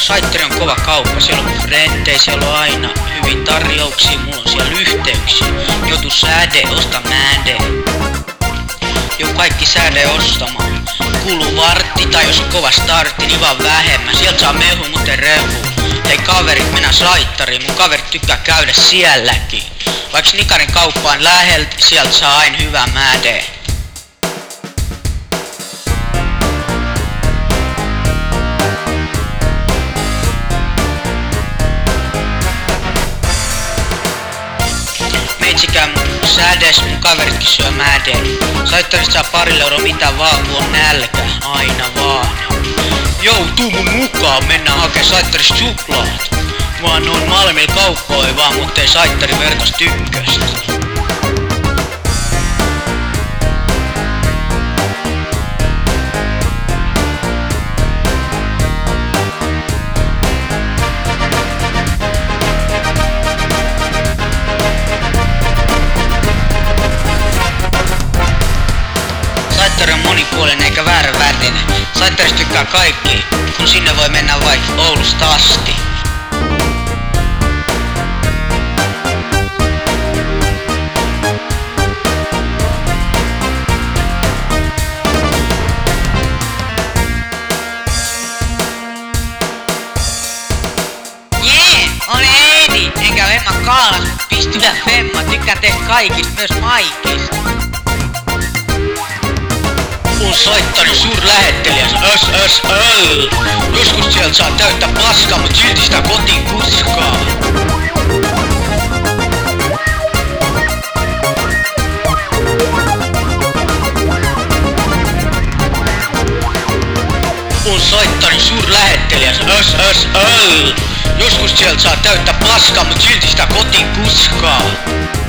Saittari on kova kauppa, siellä on frendei, siellä on aina hyvin tarjouksia, mulla on siellä yhteyksiä. Joutu säde, osta mäde. Jo kaikki säde ostamaan. Kuluu vartti tai jos on kova startti, niin vaan vähemmän. Sieltä saa mehu, muuten rehu. Hei kaverit, mennään Saittariin, mun kaverit tykkää käydä sielläkin. Vaikka Nikarin kauppaan läheltä, sieltä saa aina hyvä mäde. Meitsikää mun sädes, mun kaveritkin syö mädeen. Saittarista saa parille euroa mitä vaan, kun on nälkä, aina vaan. Jou, tuu mun mukaan, mennään hakee Saittarista suklaat. Vaan on Malmilla kauppoi vaan, mut ei Saittari vertas tykköstä. Saittari on monipuolinen eikä vääränvärinen. Saittarista tykkää kaikki, kun sinne voi mennä vaikka Oulusta asti. Jee, on Eedi, enkä Emma Kaalas, mut pistylä Femma, tykkään teistä kaikista, myös Maikista. On Saittarin suurlähettelijäs SSL. Joskus sieltä saa täyttä paskaa, mut silti sitä kotiin kuskaa. On Saittarin suurlähettelijäs SSL. Joskus sieltä saa täyttä paskaa, mut silti sitä kotiin kuskaa.